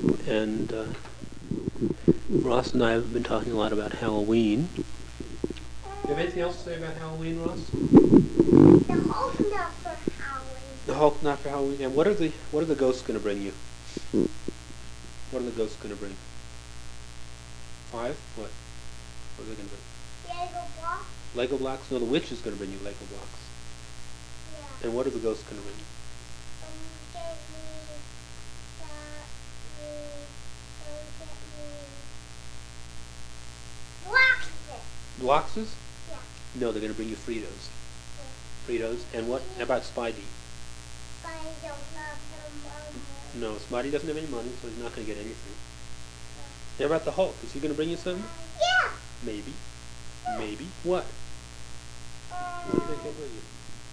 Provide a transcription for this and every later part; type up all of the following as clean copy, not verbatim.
And Ross and I have been talking a lot about Halloween. Do you have anything else to say about Halloween, Ross? The Hulk not for Halloween. The Hulk not for Halloween. And what are the ghosts going to bring you? What are the ghosts going to bring? 5? What? What are they going to bring? Lego blocks. Lego blocks? No, the witch is going to bring you Lego blocks. Yeah. And what are the ghosts going to bring you? Get me boxes. Bloxes? Yeah. No, they're going to bring you Fritos. Fritos. And what about Spidey? But I don't have the money. No, Spidey doesn't have any money, so he's not going to get anything. And about the Hulk? Is he going to bring you something? Yeah. Maybe. Maybe. What? What do you think he'll bring you?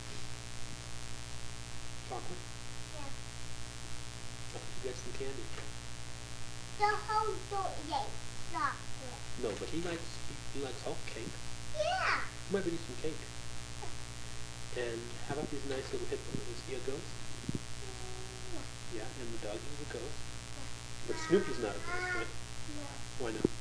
Chocolate? Yeah. I think you get some candy. The Hulk don't eat chocolate. No, but he likes Hulk cake. Yeah. You might bring you some cake. And how about these nice little hippos? Is he a ghost? Yeah, and the dog is a ghost. But Snoopy's not a ghost, right? No. Why not?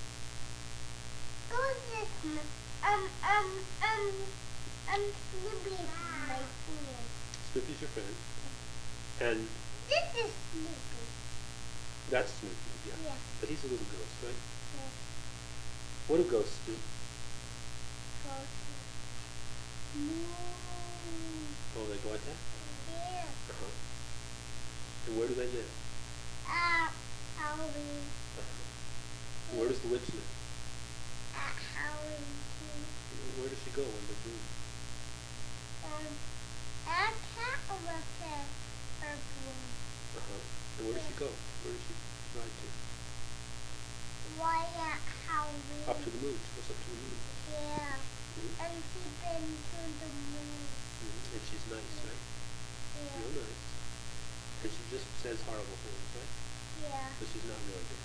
Snoopy is my friend. Snoopy's your friend. And This is Snoopy. that's Snoopy, yeah. Yeah. But he's a little ghost, right? Yeah. What do ghosts do? Oh, they go like that? Yeah. Uh-huh. And where do they live? Halloween. Uh-huh. Where does the witch live? At Halloween too. Where does she go when they're doing? At Catwoman her room. Uh-huh. And where does she go? Where does she ride to? Why at Halloween? Up to the moon. She goes up to the moon. Yeah. Mm-hmm. And she's been to the moon. Mm-hmm. And she's nice, right? Yeah. Real nice. And she just says horrible things, right? Yeah. But she's not really bad.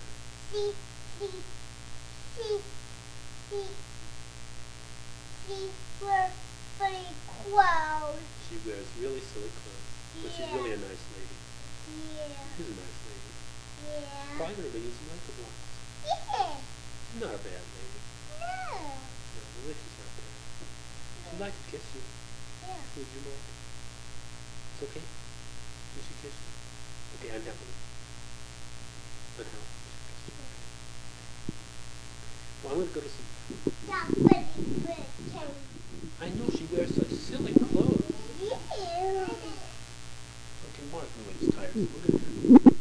She wears funny clothes. She wears really silly clothes. But she's Yeah. really a nice lady. Yeah. She's a nice lady. Yeah. Probably going to bring you some Lego blocks. Yeah. She's not a bad lady. No. No, the witch is not bad. She'd like to kiss you. Yeah. Would you, Mark? It's okay? Will she kiss you? Okay, unhappily. Unhappily. Well, I'm going to go to some... That pretty pretty. I know she wears such silly clothes. Yeah. Okay, Mark Lewin's tired, so we're going to...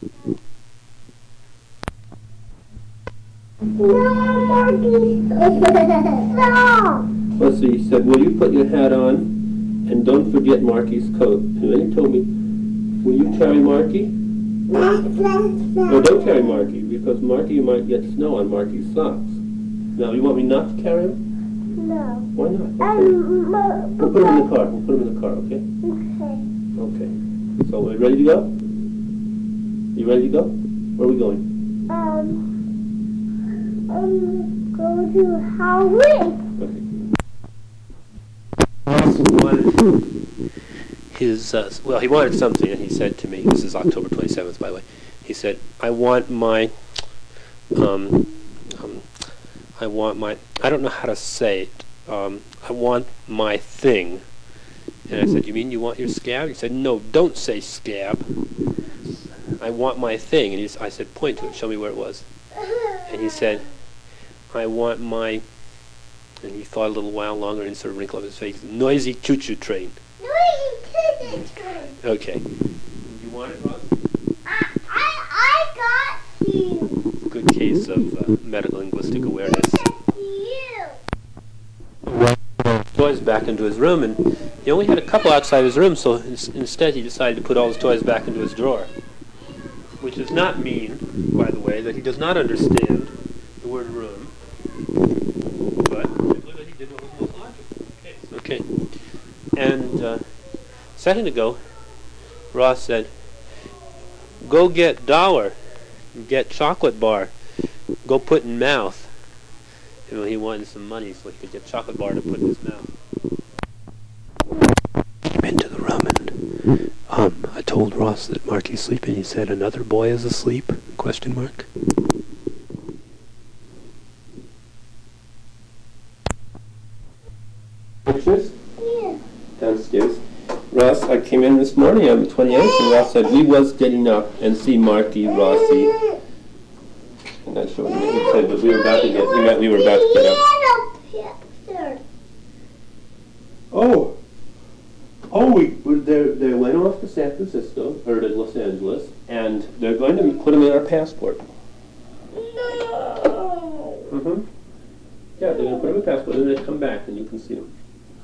No. Let's see, he said, will you put your hat on and don't forget Marky's coat? And then he told me, will you carry Marky? No, don't carry Marky, because Marky might get snow on Marky's socks. Now, you want me not to carry him? No. Why not? Okay. We'll put him in the car. We'll put him in the car, okay? Okay. Okay. So, are we ready to go? You ready to go? Where are we going? Go to Halloween. He wanted something, and he said to me, this is October 27th, by the way, he said, I want my, I don't know how to say it, I want my thing. And I said, you mean you want your scab? He said, no, don't say scab. I want my thing. And I said, point to it, show me where it was. And he said, I want my, and he thought a little while longer and sort of wrinkled up his face, noisy choo-choo train. Okay. You want it, Ross? I got you. Good case of medical linguistic awareness. You. Toys back into his room, and he only had a couple outside his room, so instead he decided to put all his toys back into his drawer. Which does not mean, by the way, that he does not understand the word room, but simply that he did what was most logical. Okay. And a second ago, Ross said, go get dollar, get chocolate bar, go put in mouth. You know, he wanted some money so he could get chocolate bar to put in his mouth. Came into the room and I told Ross that Marky's sleeping. He said, another boy is asleep? Question mark. Pictures? Yeah. Downstairs. Ross, I came in this morning on the 28th, and Ross said we was getting up and see Marky, Rossi. And that's what he said, but we were about to get, we were about to get up. Oh, they went off to San Francisco, or to Los Angeles, and they're going to put them in our passport. No. Mm-hmm. Yeah, they're going to put them in a passport, and then they come back, and you can see them.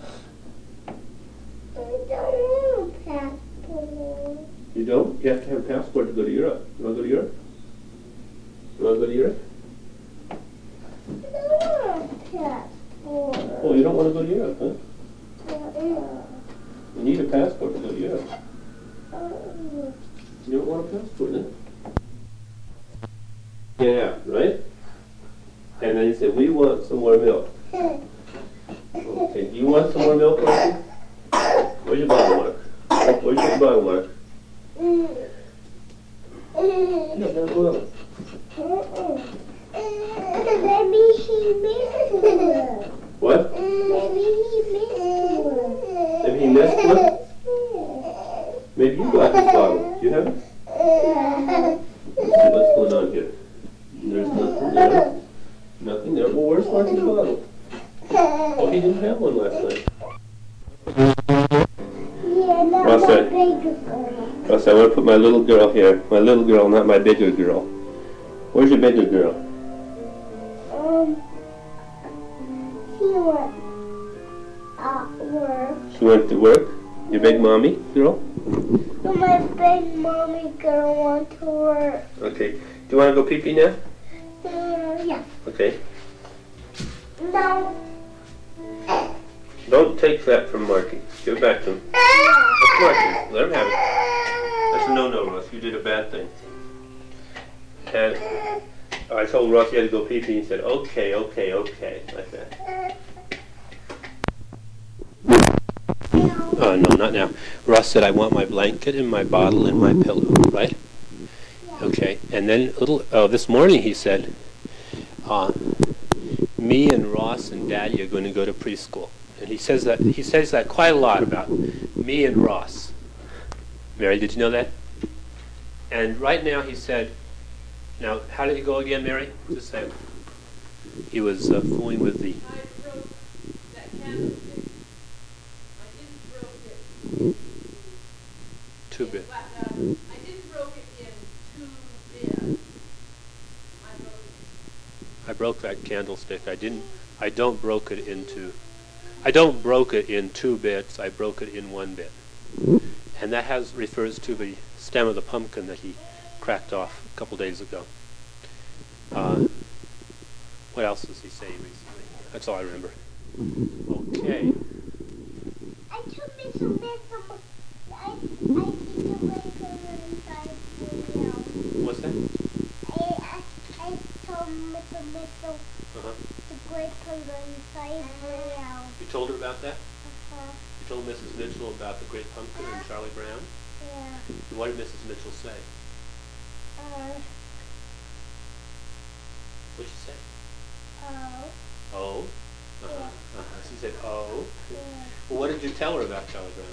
I don't want a passport. You don't? You have to have a passport to go to Europe. You want to go to Europe? You want to go to Europe? I don't want a passport. Oh, you don't want to go to Europe, huh? Yeah. You need a passport to go to Europe. Oh. You don't want a passport, then? Yeah, right? And then you say, we want some more milk. Okay, do you want some more milk, Marky? Where's your bottle mark? Where's your bottle mark? No, no, go on. Maybe he missed one. What? Maybe he missed one. Maybe he missed one? Maybe you got this bottle. Do you have it? Let's see what's going on here. There's nothing there. Nothing there. Well, where's Marky's bottle? Oh, he didn't have one last night. Yeah, not Ross, my bigger girl. Ross, I want to put my little girl here. My little girl, not my bigger girl. Where's your bigger girl? She went work. She went to work? Your big mommy girl? So my big mommy girl went to work. Okay. Do you want to go pee-pee now? Yeah. Okay. No. Don't take that from Marky. Give it back to him. That's Marky. Let him have it. That's a no-no, Ross. You did a bad thing. And I told Ross he had to go pee-pee. He said, okay, okay, okay, like that. Oh, no, not now. Ross said, I want my blanket and my bottle and my pillow, right? Okay. And then this morning he said, me and Ross and Daddy are going to go to preschool. And he says that quite a lot about me and Ross. Mary, did you know that? And right now he said, now, how did it go again, Mary? Just say it. He was fooling with the... I broke that candlestick. I didn't broke it. 2-bit. I didn't broke it in 2 bits. I broke that candlestick. I don't broke it in 2 bits. I broke it in 1 bit. And that refers to the stem of the pumpkin that he cracked off a couple days ago. What else does he say recently? That's all I remember. Okay. I took me some milk. I did the way inside the What's that? I told Mr. Mitchell Uh-huh. the great pumpkin inside the house. You told her about that? You told Mrs. Mitchell about the great pumpkin and Charlie Brown? Yeah. And what did Mrs. Mitchell say? What'd she say? Oh? Uh-huh. Uh-huh. She said, oh? Yeah. Well, what did you tell her about Charlie Brown?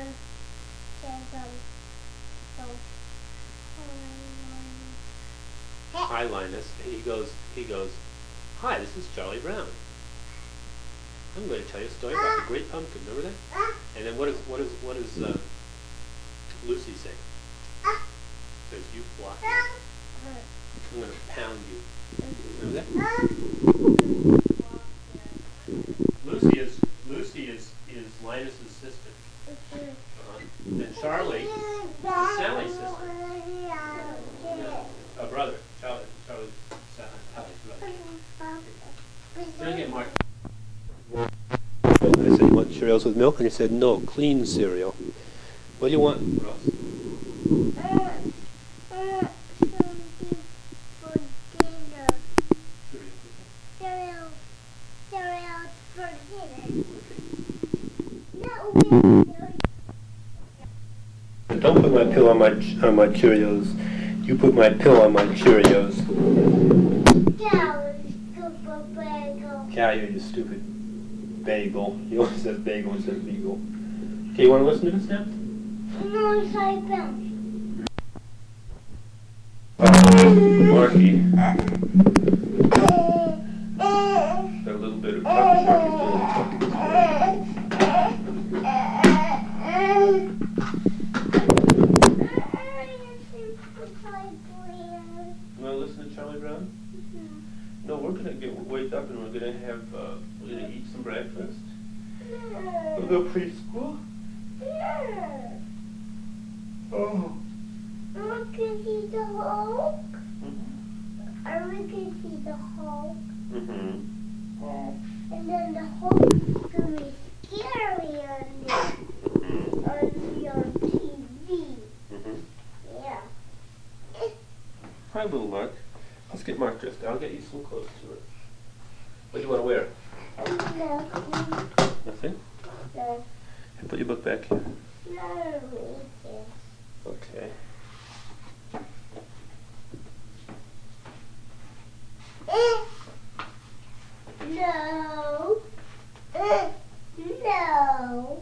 Hi, Linus. He goes, hi, this is Charlie Brown. I'm going to tell you a story about the great pumpkin. Remember that? And then what does Lucy say? Says, you block me. I'm going to pound you. Remember that? Lucy is Linus's sister. And Charlie is Sally's sister. A brother. Charlie's brother. Drink it, Mark. I said, you want cereals with milk? And he said, no, clean cereal. What do you want, Ross? Don't my pill on my Cheerios. You put my pill on my Cheerios. Callie, you stupid bagel. He always says bagel instead of beagle. Okay, you want to listen to this now? No, it's like that. Marky. Got a little bit of Marky's doing You want to listen to Charlie Brown? No, we're gonna wake up and we're gonna eat some breakfast. We'll go preschool. Oh. Are we gonna see the Hulk? Are we gonna see the Hulk? And then the Hulk's gonna be scary on your TV. Yeah. Hi, little Mark. Let's get Mark dressed. I'll get you some clothes to it. What do you want to wear? Nothing? No. Put your book back here. No, read this. Okay. No. No.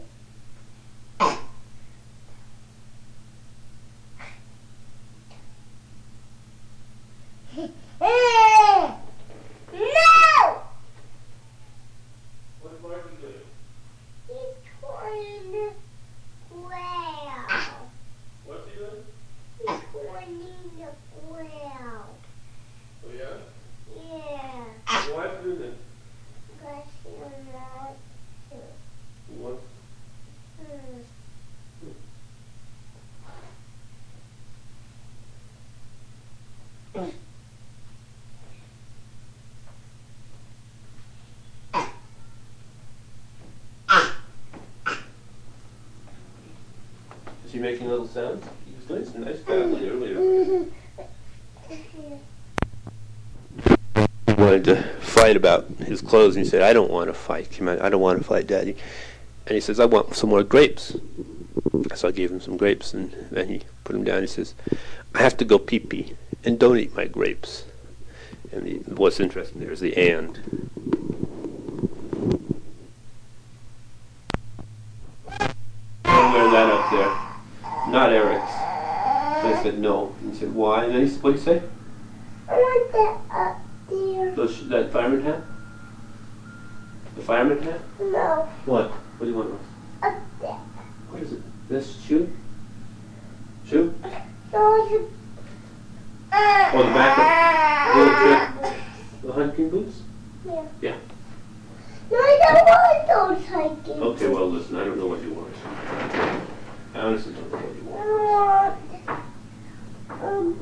No! What is Marky doing? He's trying to growl. What's he doing? He's trying to growl. Oh, yeah? Yeah. Why is he doing that? Because you're not to. What? Is he making little sounds? He was doing some nice sounds earlier. He wanted to fight about his clothes, and he said, I don't want to fight. I don't want to fight, Daddy. And he says, I want some more grapes. So I gave him some grapes, and then he put them down. He says, I have to go pee-pee, and don't eat my grapes. And what's interesting there is the and. Don't wear that up there. Not Eric's. So I said, no. And he said, why? And then he said, what did he say? I want that up there. That fireman hat? The fireman hat? No, What? What do you want, Ross? up there. What is it? This shoe? Shoe? No, it's Oh, the back of the hunting boots? Yeah. Yeah. No, I don't want those hiking. Okay, well, listen, I don't know what you want. I honestly don't know what you I want.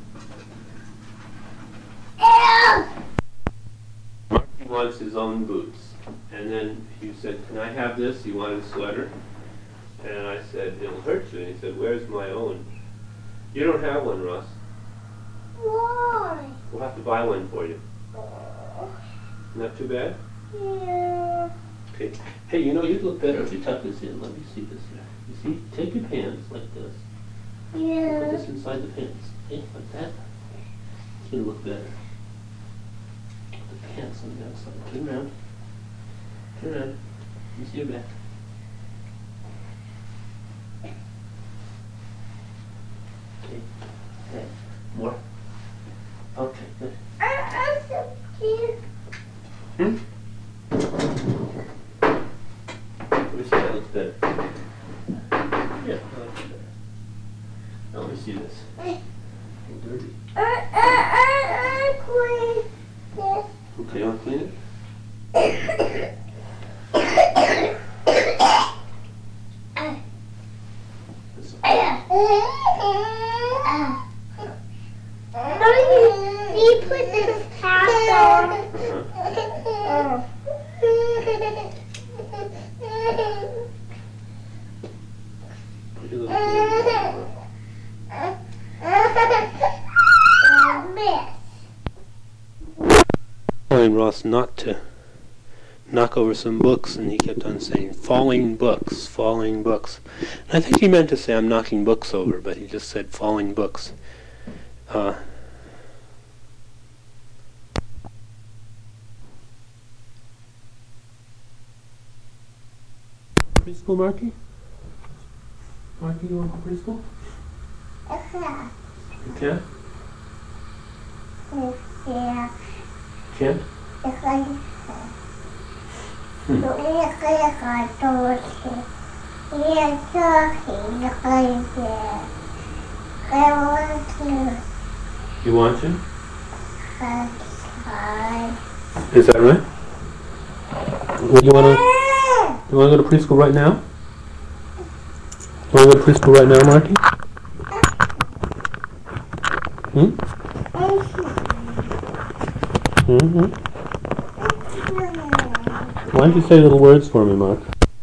want, Marky wants his own boots. And then he said, can I have this? He wanted a sweater. And I said, it'll hurt you. And he said, where's my own? You don't have one, Ross. why? We'll have to buy one for you. Not too bad? Yeah. Okay. Hey, you know, you'd look better if you tuck this in. Let me see this here. You see? Take your pants like this. Put Yeah. this inside the pants. Okay, like that. It's going to look better. Put the pants on the outside. Turn around. Turn around. Let me see your back. Okay. Okay. More. Okay, good. I'm so cute. Hmm? Let me see, that looks better. Yeah, that looks better. Now let me see this. A little dirty. Clean this. Okay, I'll clean it. This You put this hat on. Put your little finger Miss. telling Ross not to knock over some books, and he kept on saying, falling books, falling books. And I think he meant to say, I'm knocking books over, but he just said falling books. Preschool, Marky? Marky, you want to preschool? Yeah. You can't? Yeah. Can't? You want to? Is that right? Well, you want to go to preschool right now? You want to go to preschool right now, Marky? Hmm? Mm-hmm. Why don't you say little words for me, Mark?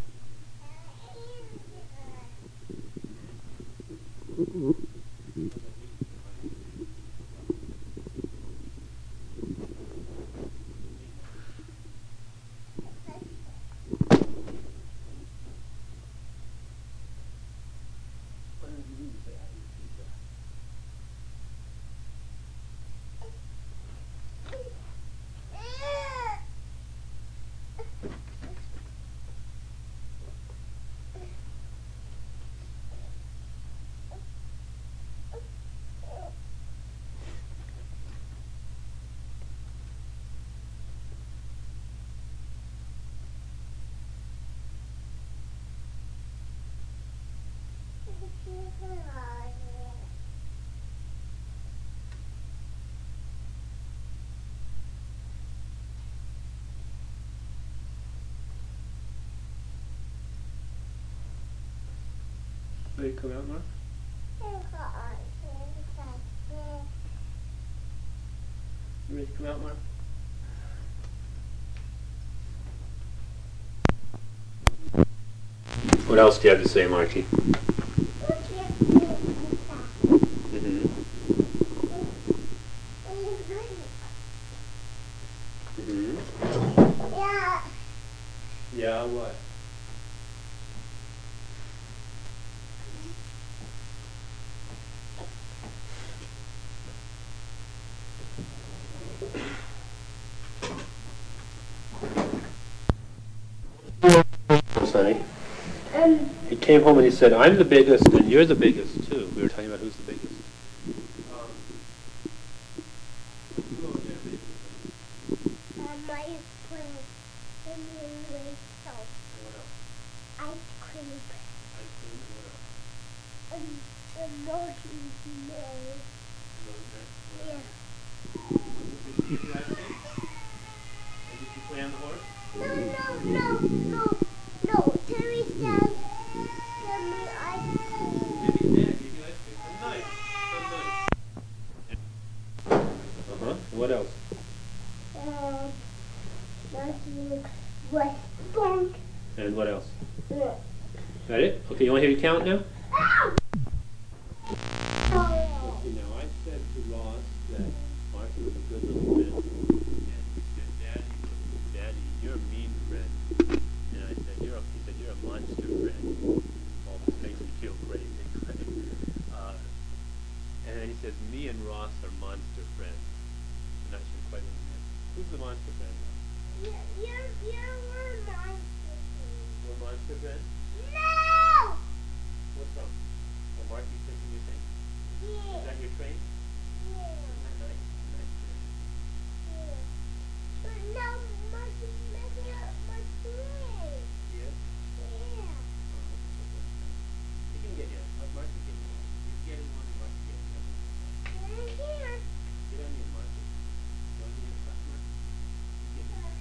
Ready to come out, Mark? You ready to come out, Mark? What else do you have to say, Marky? Mm-hmm. Mm-hmm. Yeah, what? Sonny. He came home and he said, I'm the biggest and you're the biggest too. We were talking about who's the biggest. What else? And what else? Got it? Okay, you want to hear me count now? Okay, now I said to Ross that Marky was a good little friend. And he said, Daddy, you're a mean friend. And I said, he said, you're a monster friend. All this makes me feel great anyway. And then he says, me and Ross are monster friends. I'm not sure quite what he meant. Who's the monster friend? We're monster friends? What's wrong? Oh, Marky's thinking you think? Is that your train? Isn't that nice? Nice train. Yes? He can get you. Let Marky get you. He's getting one, Marky getting the other. Get on me, Marky. You want to get a customer? You get one.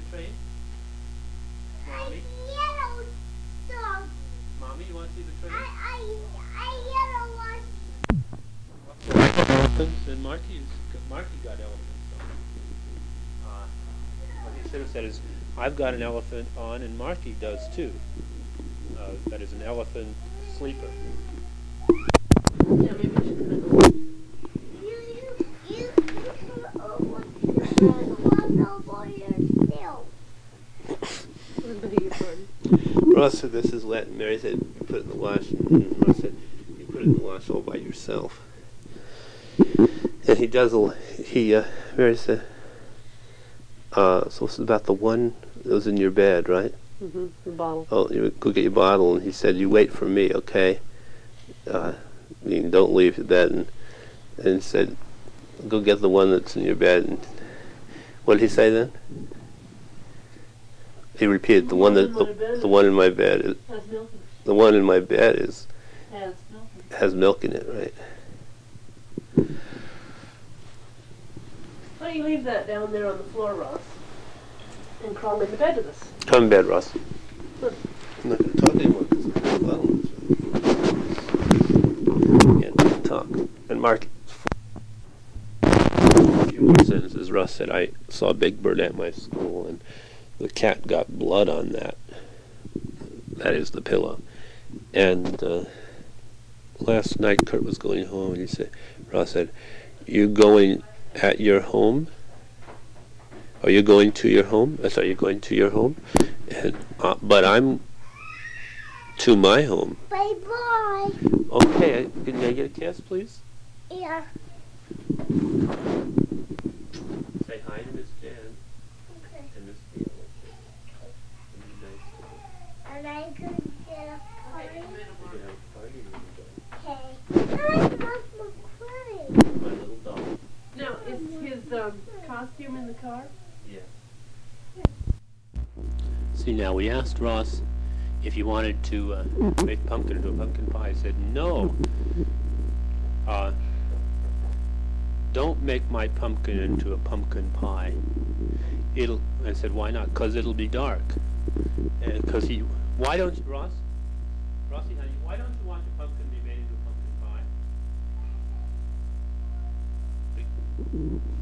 train? A Mommy? yellow dog. Mommy, you want to see the train? A yellow one. Elephants, and Marky got elephants on. What he should have said is, I've got an elephant on, and Marky does too. That is an elephant sleeper. Yeah, maybe we should put it away. You put one over yourself. I beg your pardon. Ross said this is wet, and Mary said, you put it in the wash, and Ross said, you put it in the wash all by yourself. And he does, Mary said, so this is about the one that was in your bed, right? Mm-hmm. The bottle. Oh, you go get your bottle, and he said, you wait for me, okay? You don't leave the bed, and he said, go get the one that's in your bed. And what did he say then? He repeated, the one in my bed is, Has milk in it. the one in my bed is Has milk in it. has milk in it, right? Why don't you leave that down there on the floor, Ross, and crawl into bed with us? Come in bed, Ross. Good. I'm not going to talk anymore because can't talk. And Mark, a few more sentences. Russ said, I saw Big Bird at my school, and the cat got blood on that. That is the pillow. And last night Kurt was going home, and he said, Ross said, you going at your home? Are you going to your home? Are you going to your home? And, but I'm to my home. Bye-bye. Okay, can I get a kiss, please? Yeah. Say hi to Miss Jan Okay. and Miss Fiona. It'd be nice to And I could get a party. we could have a party with Okay. I love McQueen. you. My little doll. Now, is his costume in the car? Yeah. See, now we asked Ross if he wanted to make pumpkin into a pumpkin pie. He said, no. Don't make my pumpkin into a pumpkin pie. I said, why not? 'Cause it'll be dark. And why don't you, Ross? Rossi, honey, why don't you want your pumpkin to be made into a pumpkin pie?